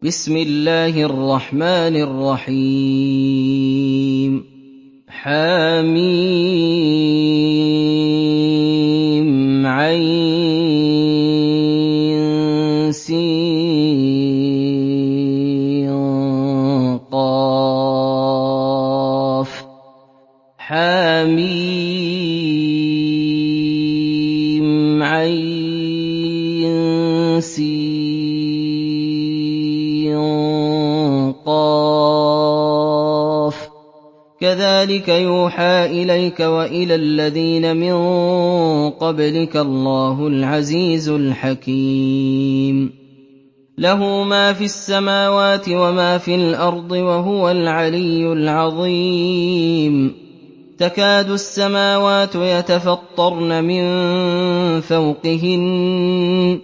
بسم الله الرحمن الرحيم حميم عين سين قاف حميم عين سين قاف كذلك يوحى إليك وإلى الذين من قبلك الله العزيز الحكيم له ما في السماوات وما في الأرض وهو العلي العظيم تكاد السماوات يتفطرن من فوقهن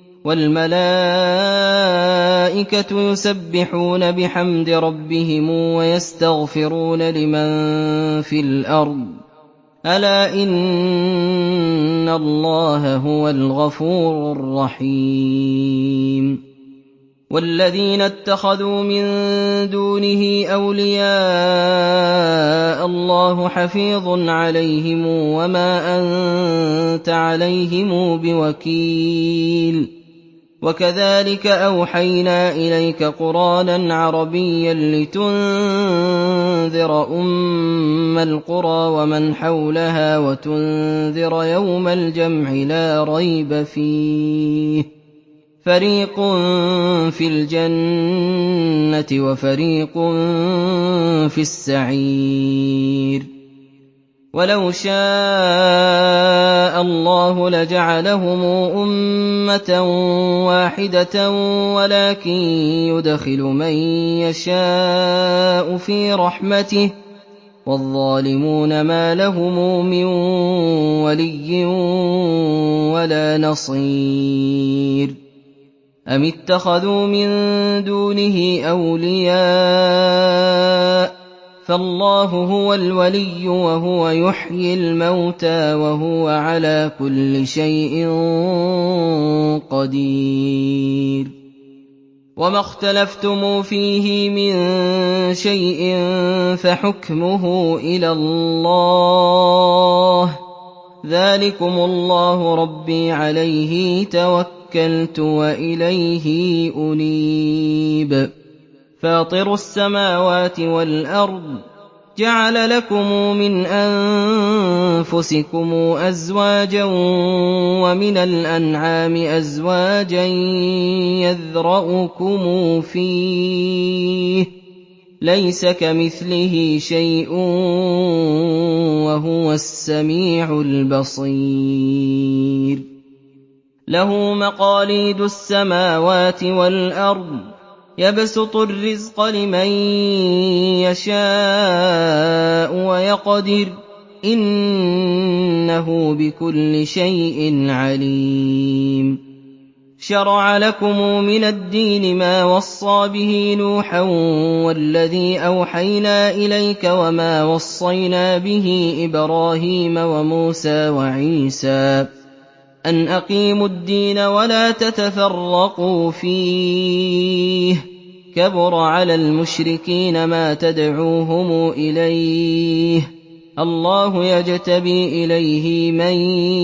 والملائكة يسبحون بحمد ربهم ويستغفرون لمن في الأرض ألا إن الله هو الغفور الرحيم والذين اتخذوا من دونه أولياء الله حفيظ عليهم وما أنت عليهم بوكيل وكذلك أوحينا إليك قرآنا عربيا لتنذر أم القرى ومن حولها وتنذر يوم الجمع لا ريب فيه فريق في الجنة وفريق في السعير ولو شاء الله لجعلهم أمة واحدة ولكن يدخل من يشاء في رحمته والظالمون ما لهم من ولي ولا نصير أم اتخذوا من دونه أولياء فالله هو الولي وهو يحيي الموتى وهو على كل شيء قدير وما اختلفتم فيه من شيء فحكمه إلى الله ذلكم الله ربي عليه توكلت وإليه أنيب فاطر السماوات والأرض جعل لكم من أنفسكم أزواجا ومن الأنعام أزواجا يذرأكم فيه ليس كمثله شيء وهو السميع البصير له مقاليد السماوات والأرض يبسط الرزق لمن يشاء ويقدر إنه بكل شيء عليم شرع لكم من الدين ما وصى به نوحا والذي أوحينا إليك وما وصينا به إبراهيم وموسى وعيسى أن أقيموا الدين ولا تتفرقوا فيه كبر على المشركين ما تدعوهم إليه الله يجتبي إليه من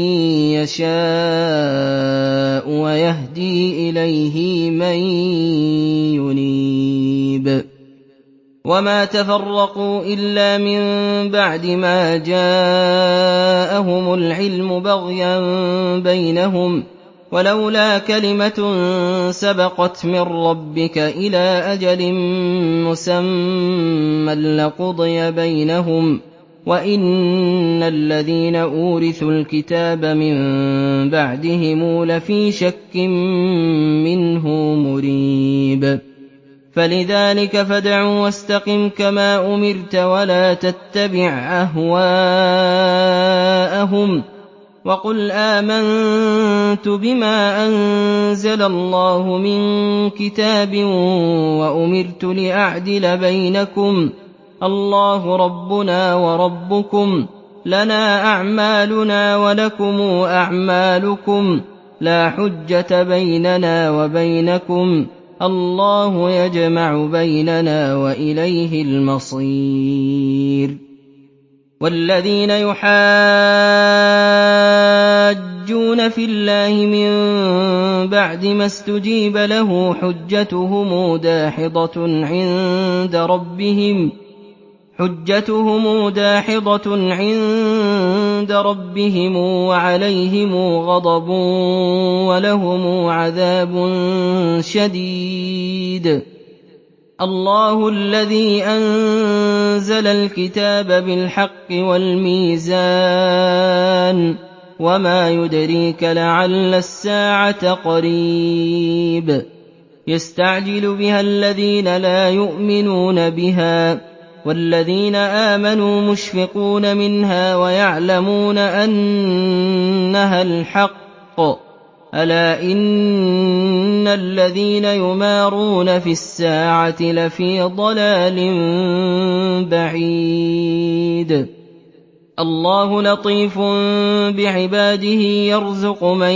يشاء ويهدي إليه من ينيب وما تفرقوا إلا من بعد ما جاءهم العلم بغيا بينهم ولولا كلمة سبقت من ربك إلى أجل مسمى لقضي بينهم وإن الذين أورثوا الكتاب من بعدهم لفي شك منه مريب فلذلك فادع واستقم كما أمرت ولا تتبع أهواءهم وقل آمنت بما أنزل الله من كتاب وأمرت لأعدل بينكم الله ربنا وربكم لنا أعمالنا ولكم أعمالكم لا حجة بيننا وبينكم الله يجمع بيننا وإليه المصير. والذين يحاجون في الله من بعد ما استجيب له حجتهم داحضة عند ربهم وعليهم غضب ولهم عذاب شديد. الله الذي أنزل الكتاب بالحق والميزان وما يدريك لعل الساعة قريب. يستعجل بها الذين لا يؤمنون بها والذين آمنوا مشفقون منها ويعلمون أنها الحق. ألا إن الذين يمارون في الساعة لفي ضلال بعيد. الله لطيف بعباده يرزق من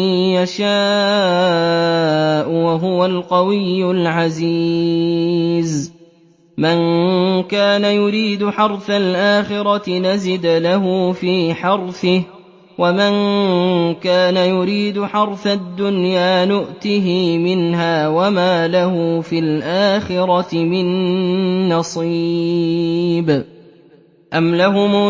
يشاء وهو القوي العزيز. من كان يريد حرث الآخرة نزد له في حرثه ومن كان يريد حرث الدنيا نؤته منها وما له في الآخرة من نصيب. أم لهم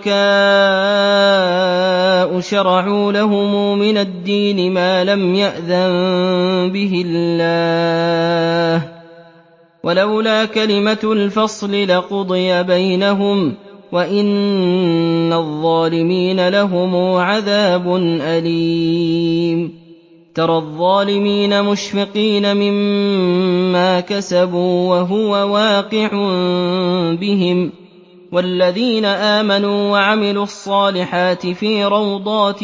شركاء شرعوا لهم من الدين ما لم يأذن به الله ولولا كلمة الفصل لقضي بينهم وإن الظالمين لهم عذاب أليم. ترى الظالمين مشفقين مما كسبوا وهو واقع بهم والذين آمنوا وعملوا الصالحات في روضات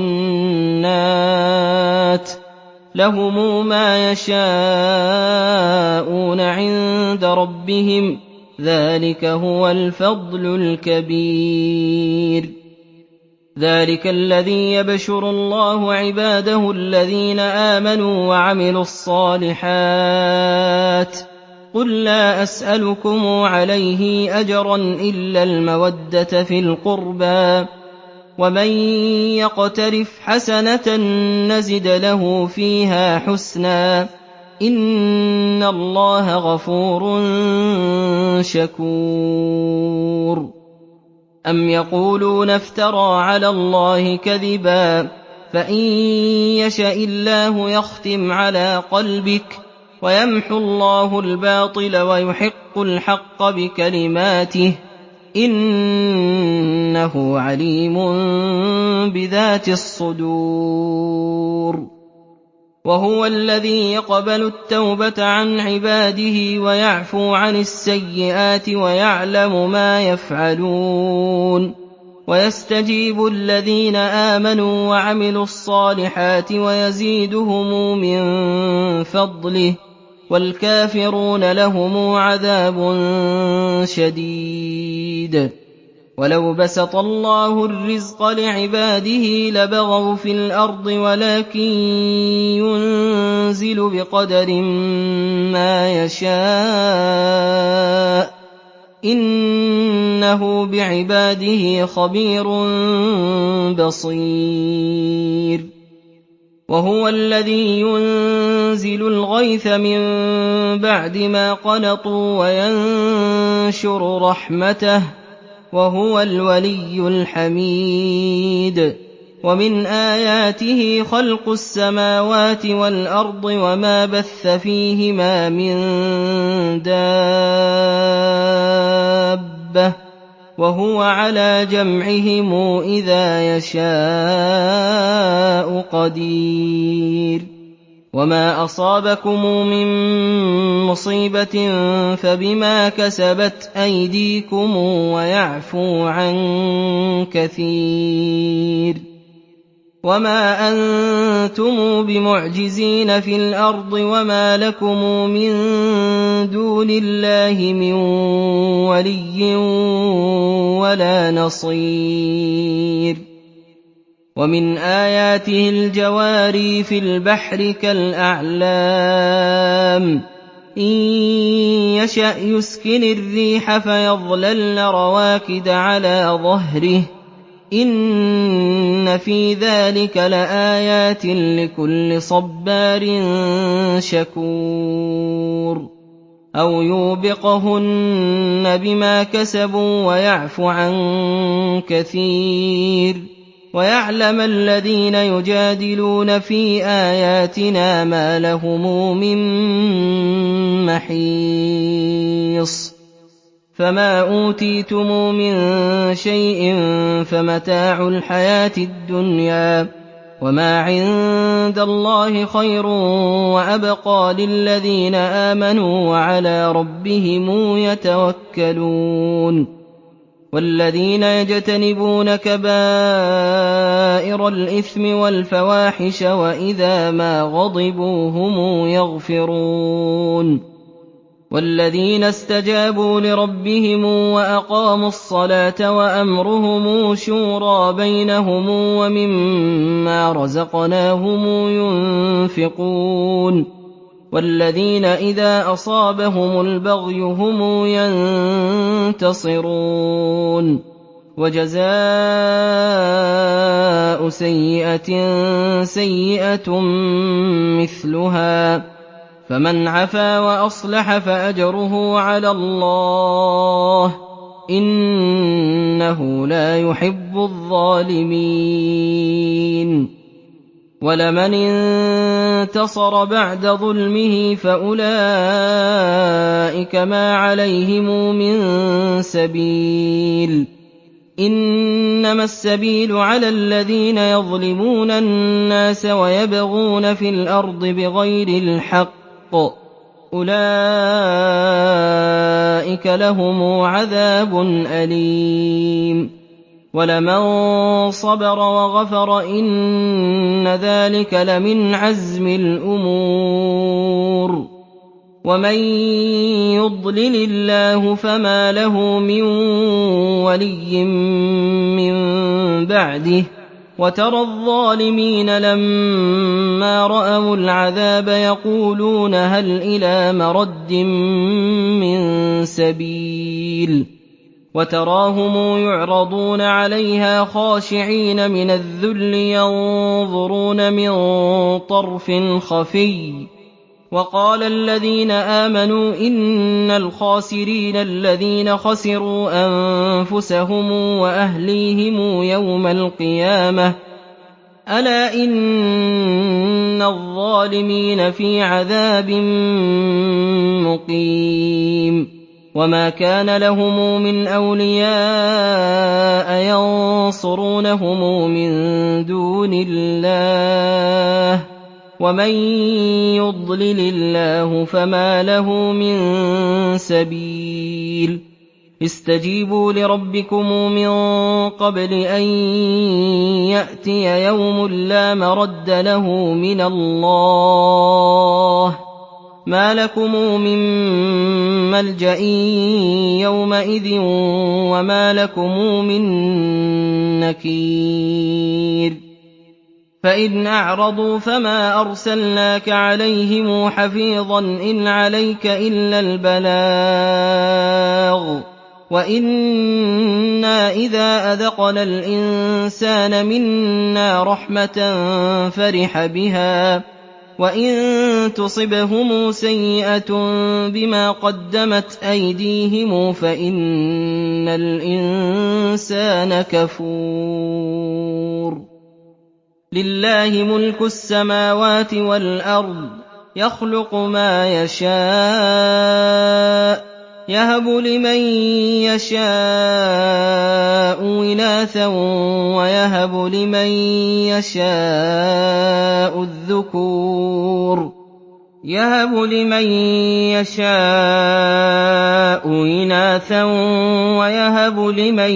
الجنات لهم ما يشاءون عند ربهم ذلك هو الفضل الكبير. ذلك الذي يبشر الله عباده الذين آمنوا وعملوا الصالحات. قل لا أسألكم عليه أجرا إلا المودة في القربى ومن يقترف حسنة نزد له فيها حسنا إن الله غفور شكور. أم يقولون افترى على الله كذبا فإن يشأ الله يختم على قلبك ويمحو الله الباطل ويحق الحق بكلماته إنه عليم بذات الصدور. وهو الذي يقبل التوبة عن عباده ويعفو عن السيئات ويعلم ما يفعلون ويستجيب الذين آمنوا وعملوا الصالحات ويزيدهم من فضله والكافرون لهم عذاب شديد. ولو بسط الله الرزق لعباده لبغوا في الأرض ولكن ينزل بقدر ما يشاء إنه بعباده خبير بصير. وهو الذي ينزل الغيث من بعد ما قنطوا وينشر رحمته وهو الولي الحميد. ومن آياته خلق السماوات والأرض وما بث فيهما من دابة وهو على جمعهم إذا يشاء قدير. وما أصابكم من مصيبة فبما كسبت أيديكم ويعفو عن كثير. وما أنتم بمعجزين في الأرض وما لكم من دون الله من ولي ولا نصير. ومن آياته الجواري في البحر كالأعلام إن يشأ يسكن الريح فيظللن رواكد على ظهره إن في ذلك لآيات لكل صبار شكور أو يوبقهن بما كسبوا ويعف عن كثير ويعلم الذين يجادلون في آياتنا ما لهم من محيص فما أوتيتم من شيء فمتاع الحياة الدنيا وما عند الله خير وأبقى للذين آمنوا وعلى ربهم يتوكلون والذين يجتنبون كبائر الإثم والفواحش وإذا ما غضبوا هم يغفرون والذين استجابوا لربهم وأقاموا الصلاة وأمرهم شورى بينهم ومما رزقناهم ينفقون والذين إذا أصابهم البغي هم ينتصرون وجزاء سيئة سيئة مثلها فمن عفا وأصلح فأجره على الله إنه لا يحب الظالمين ولمن انتصر بعد ظلمه فأولئك ما عليهم من سبيل إنما السبيل على الذين يظلمون الناس ويبغون في الأرض بغير الحق أولئك لهم عذاب أليم ولمن صبر وغفر إن ذلك لمن عزم الأمور ومن يضلل الله فما له من ولي من بعده وترى الظالمين لما رأوا العذاب يقولون هل إلى مرد من سبيل وتراهم يعرضون عليها خاشعين من الذل ينظرون من طرف خفي وقال الذين آمنوا إن الخاسرين الذين خسروا أنفسهم وأهليهم يوم القيامة ألا إن الظالمين في عذاب مقيم وما كان لهم من أولياء ينصرونهم من دون الله ومن يضلل الله فما له من سبيل استجيبوا لربكم من قبل أن يأتي يوم لا مرد له من الله ما لكم من ملجأ يومئذ وما لكم من نكير فإن أعرضوا فما أرسلناك عليهم حفيظا إن عليك إلا البلاغ وإنا إذا أذقنا الإنسان منا رحمة فرح بها وإن تصبهم سيئة بما قدمت أيديهم فإن الإنسان كفور لله ملك السماوات والأرض يخلق ما يشاء يهب لمن يشاء إناثا ويهب لمن يشاء الذكور يهب لمن يشاء إناثا ويهب لمن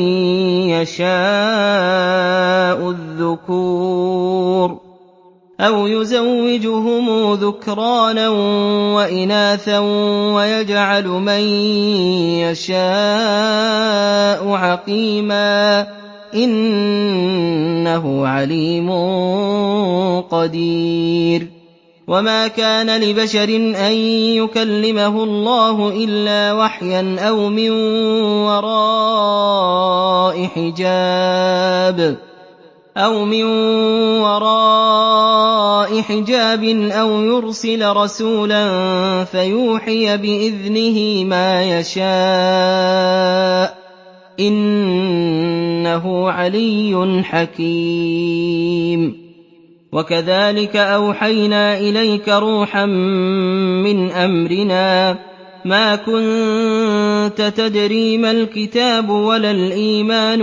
يشاء الذكور أو يزوجهم ذكرانا وإناثا ويجعل من يشاء عقيما إنه عليم قدير. وما كان لبشر أن يكلمه الله إلا وحيا أو من وراء حجاب أو يرسل رسولا فيوحي بإذنه ما يشاء إنه علي حكيم. وكذلك أوحينا إليك روحا من أمرنا ما كنت تدري ما الكتاب ولا الإيمان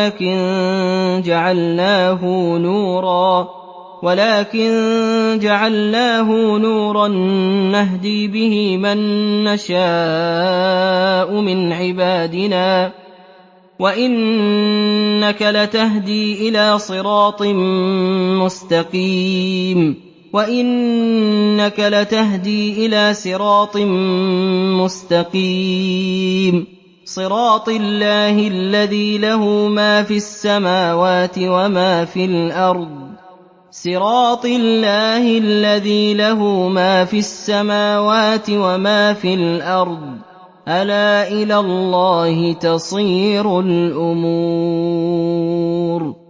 ولكن جعلناه نورا نهدي به من نشاء من عبادنا وإنك لتهدي إلى صراط مستقيم صراط الله الذي له ما في السماوات وما في الأرض ألا إلى الله تصير الأمور.